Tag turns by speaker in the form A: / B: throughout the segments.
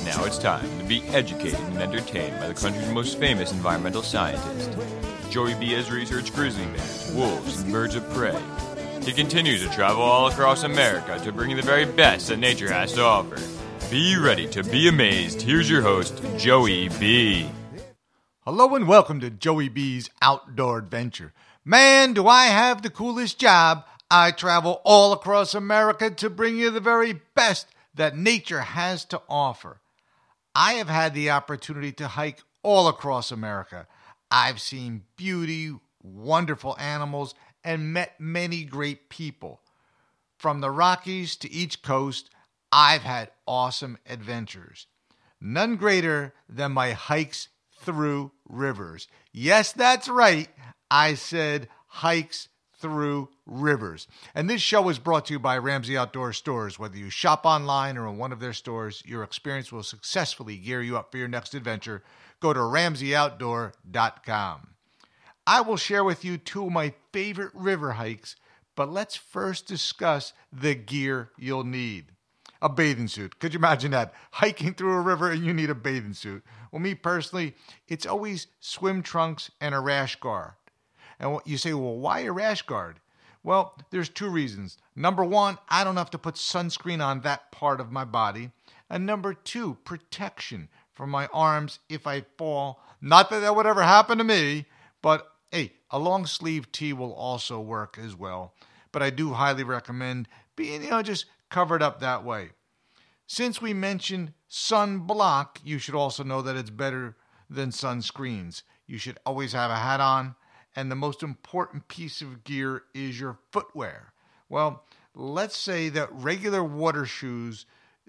A: Now it's time to be educated and entertained by the country's most famous environmental scientist. Joey B has researched grizzly bears, wolves, and birds of prey. He continues to travel all across America to bring you the very best that nature has to offer. Be ready to be amazed. Here's your host, Joey B.
B: Hello and welcome to Joey B's Outdoor Adventure. Man, do I have the coolest job. I travel all across America to bring you the very best that nature has to offer. I have had the opportunity to hike all across America. I've seen beauty, wonderful animals, and met many great people. From the Rockies to each coast, I've had awesome adventures. None greater than my hikes through rivers. Yes, that's right. I said hikes through rivers. And this show is brought to you by Ramsey Outdoor Stores. Whether you shop online or in one of their stores, your experience will successfully gear you up for your next adventure. Go to RamseyOutdoor.com. I will share with you two of my favorite river hikes, but let's first discuss the gear you'll need. A bathing suit. Could you imagine that? Hiking through a river and you need a bathing suit. Well, me personally, it's always swim trunks and a rash guard. And you say, well, why a rash guard? Well, there's two reasons. Number one, I don't have to put sunscreen on that part of my body. And number two, protection for my arms if I fall. Not that would ever happen to me, but hey, a long sleeve tee will also work as well. But I do highly recommend being, just covered up that way. Since we mentioned sunblock, you should also know that it's better than sunscreens. You should always have a hat on, and the most important piece of gear is your footwear. Well, let's say that regular water shoes,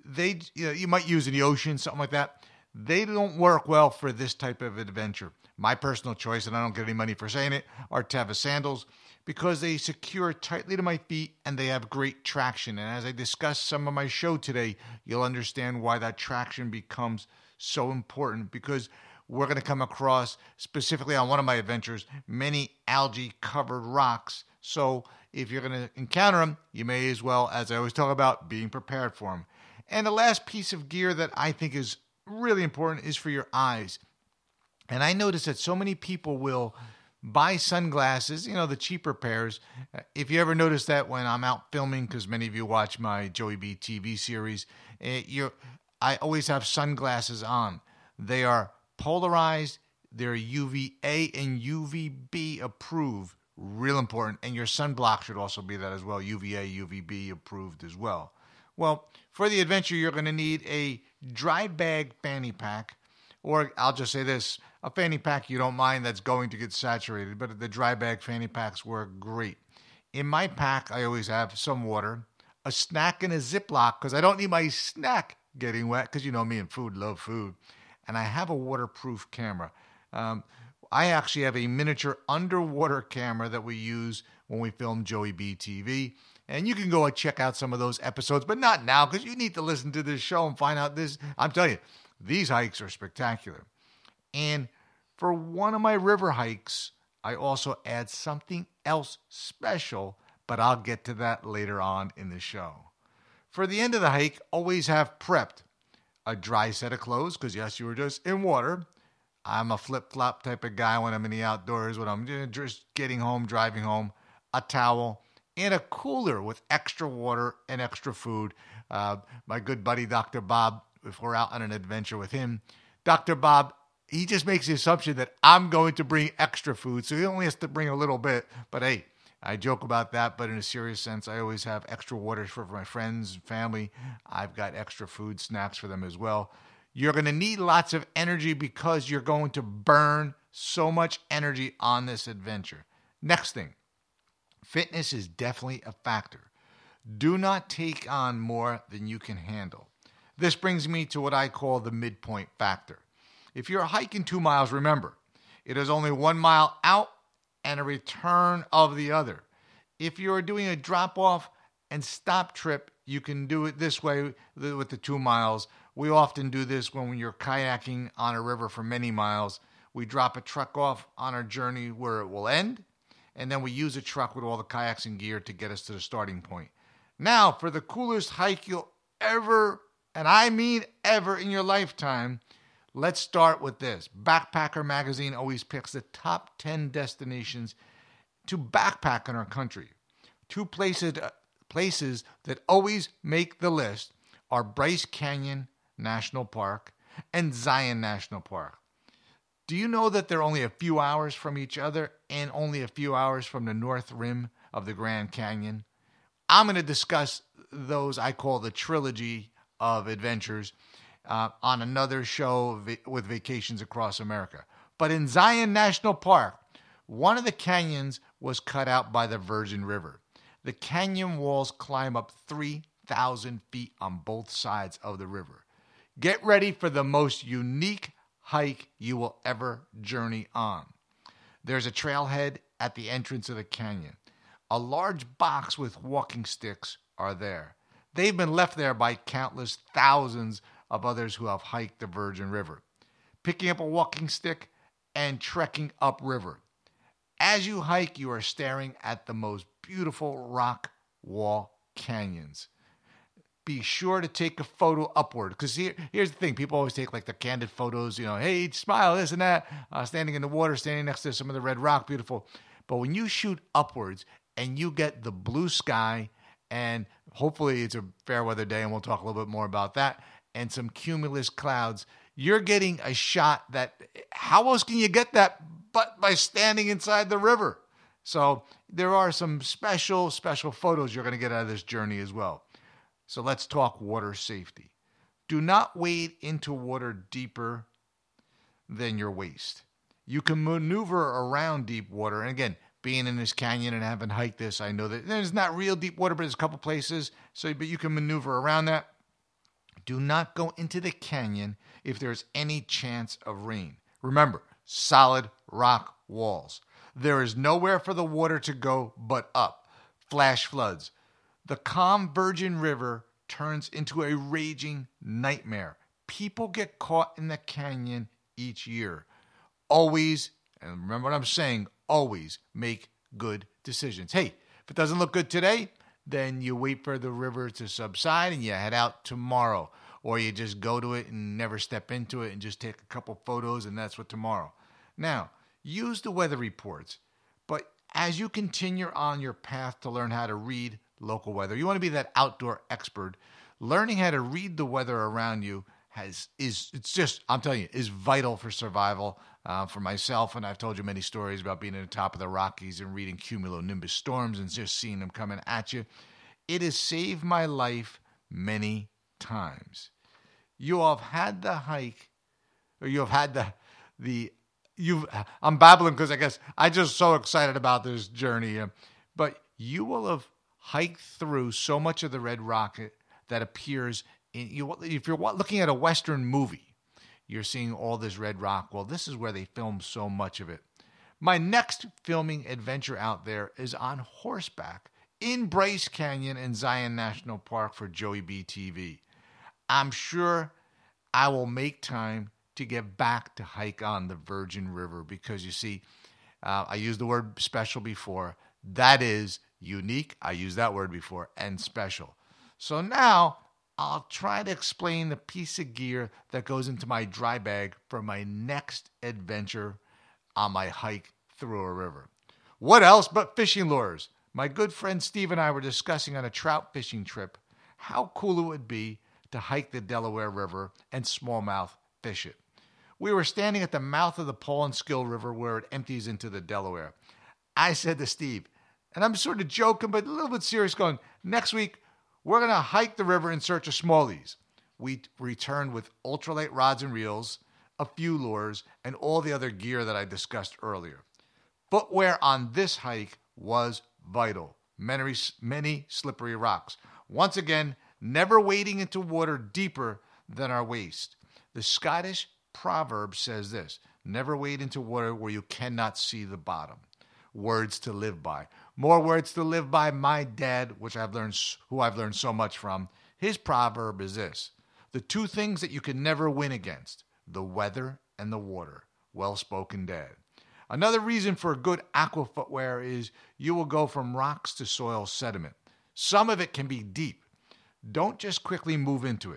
B: you might use in the ocean, something like that. They don't work well for this type of adventure. My personal choice, and I don't get any money for saying it, are Teva sandals because they secure tightly to my feet and they have great traction. And as I discuss some of my show today, you'll understand why that traction becomes so important, because we're going to come across, specifically on one of my adventures, many algae-covered rocks. So if you're going to encounter them, you may as well, as I always talk about, being prepared for them. And the last piece of gear that I think is really important is for your eyes. And I notice that so many people will buy sunglasses, the cheaper pairs. If you ever notice that when I'm out filming, because many of you watch my Joey B TV series, I always have sunglasses on. They are polarized, they're UVA and UVB approved. Real important. And your sunblock should also be that as well, UVA, UVB approved as well. Well, for the adventure, you're going to need a dry bag fanny pack, or I'll just say this, a fanny pack you don't mind that's going to get saturated, but the dry bag fanny packs work great. In my pack, I always have some water, a snack in a Ziploc, because I don't need my snack getting wet, because you know me and food, love food. And I have a waterproof camera. I actually have a miniature underwater camera that we use when we film Joey B TV. And you can go and check out some of those episodes, but not now, because you need to listen to this show and find out this. I'm telling you, these hikes are spectacular. And for one of my river hikes, I also add something else special, but I'll get to that later on in the show. For the end of the hike, always have prepped a dry set of clothes, because yes, you were just in water. I'm a flip-flop type of guy when I'm in the outdoors, when I'm just getting home, driving home, a towel, and a cooler with extra water and extra food. My good buddy, Dr. Bob, if we're out on an adventure with him, Dr. Bob, he just makes the assumption that I'm going to bring extra food, so he only has to bring a little bit. But hey, I joke about that, but in a serious sense, I always have extra water for my friends and family. I've got extra food, snacks for them as well. You're going to need lots of energy because you're going to burn so much energy on this adventure. Next thing, fitness is definitely a factor. Do not take on more than you can handle. This brings me to what I call the midpoint factor. If you're hiking 2 miles, remember, it is only 1 mile out and a return of the other. If you're doing a drop-off and stop trip, you can do it this way with the 2 miles. We often do this when you're kayaking on a river for many miles. We drop a truck off on our journey where it will end, and then we use a truck with all the kayaks and gear to get us to the starting point. Now, for the coolest hike you'll ever and I mean ever in your lifetime, let's start with this. Backpacker Magazine always picks the top 10 destinations to backpack in our country. Two places that always make the list are Bryce Canyon National Park and Zion National Park. Do you know that they're only a few hours from each other and only a few hours from the north rim of the Grand Canyon? I'm going to discuss those I call the trilogy of adventures on another show with Vacations Across America. But in Zion National Park, one of the canyons was cut out by the Virgin River. The canyon walls climb up 3,000 feet on both sides of the river. Get ready for the most unique hike you will ever journey on. There's a trailhead at the entrance of the canyon. A large box with walking sticks are there. They've been left there by countless thousands of others who have hiked the Virgin River. Picking up a walking stick and trekking upriver. As you hike, you are staring at the most beautiful rock wall canyons. Be sure to take a photo upward. Because here's the thing. People always take like the candid photos, hey, smile, this and that. Standing in the water, standing next to some of the red rock, beautiful. But when you shoot upwards and you get the blue sky, and hopefully it's a fair weather day, and we'll talk a little bit more about that, and some cumulus clouds, you're getting a shot that, how else can you get that but by standing inside the river? So there are some special photos you're going to get out of this journey as well. So let's talk water safety. Do not wade into water deeper than your waist. You can maneuver around deep water. And again, being in this canyon and having hiked this, I know that there's not real deep water, but there's a couple places. But you can maneuver around that. Do not go into the canyon if there's any chance of rain. Remember, solid rock walls. There is nowhere for the water to go but up. Flash floods. The calm Virgin River turns into a raging nightmare. People get caught in the canyon each year. Always, and remember what I'm saying, always make good decisions. Hey, if it doesn't look good today, then you wait for the river to subside and you head out tomorrow. Or you just go to it and never step into it and just take a couple photos, and that's what tomorrow. Now, use the weather reports. But as you continue on your path to learn how to read local weather, you want to be that outdoor expert. Learning how to read the weather around you is vital for survival for myself. And I've told you many stories about being at the top of the Rockies and reading cumulonimbus storms and just seeing them coming at you. It has saved my life many times. You have had the hike, or you have had I'm babbling because I guess I'm just so excited about this journey. But you will have hiked through so much of the red rock that appears if you're looking at a Western movie, you're seeing all this red rock. Well, this is where they film so much of it. My next filming adventure out there is on horseback in Bryce Canyon and Zion National Park for Joey B TV. I'm sure I will make time to get back to hike on the Virgin River because, you see, I used the word special before. That is unique. I used that word before, and special. So now I'll try to explain the piece of gear that goes into my dry bag for my next adventure on my hike through a river. What else but fishing lures? My good friend Steve and I were discussing on a trout fishing trip how cool it would be to hike the Delaware River and smallmouth fish it. We were standing at the mouth of the Polandskill River where it empties into the Delaware. I said to Steve, and I'm sort of joking, but a little bit serious, going, next week, we're going to hike the river in search of smallies. We returned with ultralight rods and reels, a few lures, and all the other gear that I discussed earlier. Footwear on this hike was vital. Many slippery rocks. Once again, never wading into water deeper than our waist. The Scottish proverb says this: never wade into water where you cannot see the bottom. Words to live by. More words to live by. My dad, who I've learned so much from, his proverb is this: the two things that you can never win against, the weather and the water. Well spoken, Dad. Another reason for a good aqua footwear is you will go from rocks to soil sediment. Some of it can be deep. Don't just quickly move into it.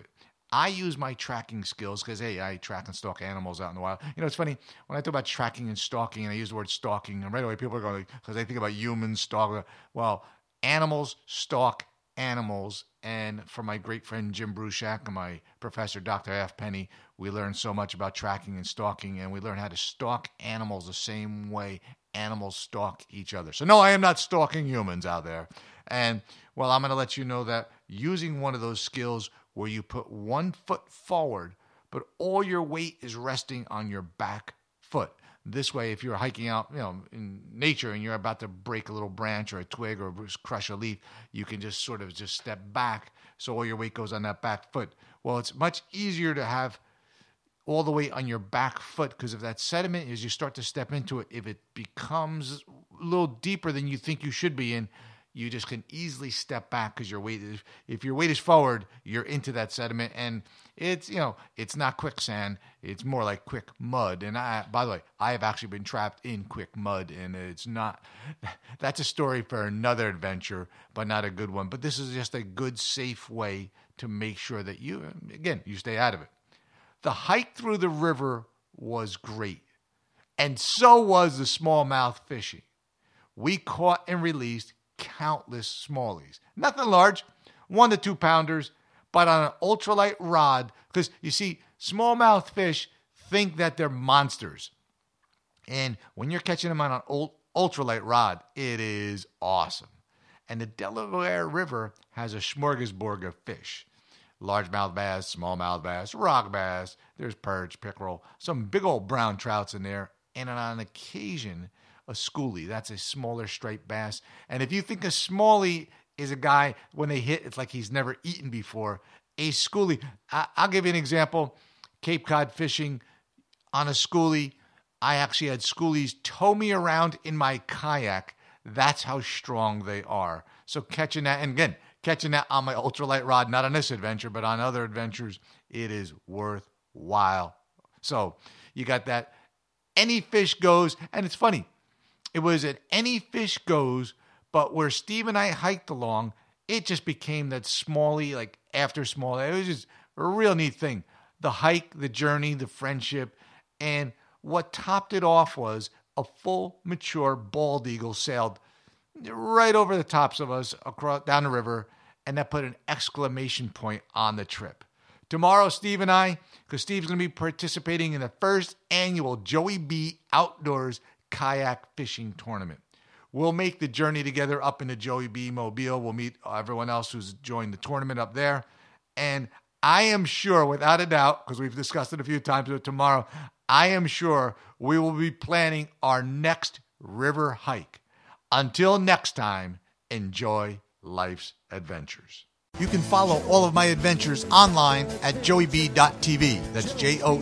B: I use my tracking skills because, hey, I track and stalk animals out in the wild. You know, it's funny, when I talk about tracking and stalking, and I use the word stalking, and right away people are going, because they think about humans stalking. Well, animals stalk animals. And from my great friend Jim Bruchak and my professor, Dr. F. Penny, we learned so much about tracking and stalking, and we learned how to stalk animals the same way animals stalk each other. So no, I am not stalking humans out there. And, well, I'm going to let you know that using one of those skills where you put 1 foot forward, but all your weight is resting on your back foot. This way, if you're hiking out, in nature and you're about to break a little branch or a twig or crush a leaf, you can just sort of just step back so all your weight goes on that back foot. Well, it's much easier to have all the weight on your back foot because if that sediment, as you start to step into it, if it becomes a little deeper than you think you should be in, you just can easily step back because if your weight is forward, you're into that sediment. And it's not quicksand. It's more like quick mud. And by the way, I have actually been trapped in quick mud, and that's a story for another adventure, but not a good one. But this is just a good, safe way to make sure that you stay out of it. The hike through the river was great. And so was the smallmouth fishing. We caught and released countless smallies. Nothing large, 1 to 2 pounders, but on an ultralight rod, because you see, smallmouth fish think that they're monsters. And when you're catching them on an ultralight rod, it is awesome. And the Delaware River has a smorgasbord of fish. Largemouth bass, smallmouth bass, rock bass, there's perch, pickerel, some big old brown trouts in there, and on occasion, a schoolie. That's a smaller striped bass. And if you think a smallie is a guy, when they hit, it's like he's never eaten before. A schoolie, I'll give you an example. Cape Cod fishing on a schoolie. I actually had schoolies tow me around in my kayak. That's how strong they are. So catching that, and again, catching that on my ultralight rod, not on this adventure, but on other adventures, it is worthwhile. So you got that. Any fish goes, and it's funny. It was at any fish goes, but where Steve and I hiked along, it just became that smallie, like after smallie. It was just a real neat thing. The hike, the journey, the friendship, and what topped it off was a full, mature bald eagle sailed right over the tops of us across down the river, and that put an exclamation point on the trip. Tomorrow, Steve and I, because Steve's going to be participating in the first annual Joey B Outdoors Kayak Fishing Tournament. We'll make the journey together up into Joey B Mobile. We'll meet everyone else who's joined the tournament up there. And I am sure, without a doubt, because we've discussed it a few times, but tomorrow, I am sure we will be planning our next river hike. Until next time, enjoy life's adventures. You can follow all of my adventures online at joeyb.tv. That's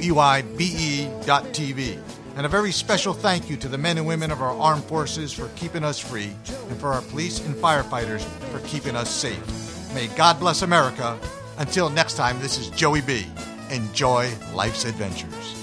B: JOEYBE.tv. And a very special thank you to the men and women of our armed forces for keeping us free, and for our police and firefighters for keeping us safe. May God bless America. Until next time, this is Joey B. Enjoy life's adventures.